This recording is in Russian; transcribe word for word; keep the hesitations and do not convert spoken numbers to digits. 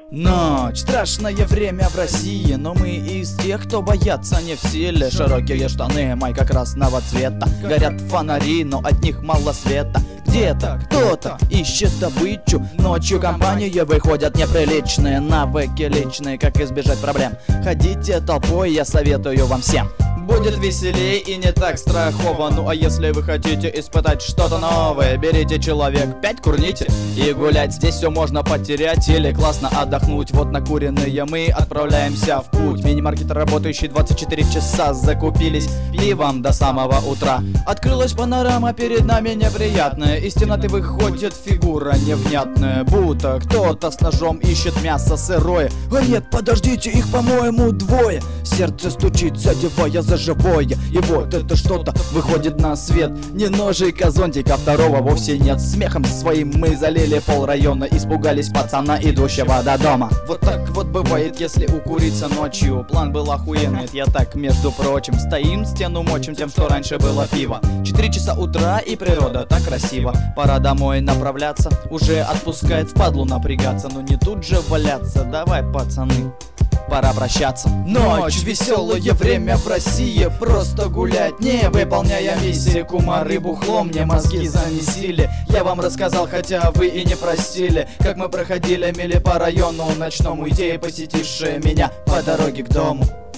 Ночь, страшное время в России, но мы из тех, кто боятся не в силе. Широкие штаны, майка красного цвета, горят фонари, но от них мало света. Где-то кто-то ищет добычу, ночью компании выходят неприличные. Навыки личные, как избежать проблем. Ходите толпой, я советую вам всем. Будет веселей и не так страхово. Ну а если вы хотите испытать что-то новое, берите человек пять, курните и гулять. Здесь все можно потерять или классно отдохнуть. Вот накуренные мы отправляемся в путь. Мини-маркет, работающий двадцать четыре часа, закупились пивом до самого утра. Открылась панорама перед нами неприятная. Из темноты выходит фигура невнятная, будто кто-то с ножом ищет мясо сырое. А нет, подождите, их по-моему двое. Сердце стучит, задевая за живое. И вот это что-то выходит на свет. Не ножик, а зонтик, а второго вовсе нет. Смехом своим мы залили пол района. Испугались пацана, идущего до дома. Вот так вот бывает, если укуриться ночью. План был охуенный, я так, между прочим. Стоим, стену мочим тем, что раньше было пиво. Четыре часа утра и природа так красиво. Пора домой направляться, уже отпускает впадлу напрягаться. Но не тут же валяться, давай, пацаны, пора прощаться. Ночь, веселое время в России, просто гулять, не выполняя миссии. Кумары бухло мне мозги замесили. Я вам рассказал, хотя вы и не просили, как мы проходили мили по району ночному, идеи, посетившие меня по дороге к дому.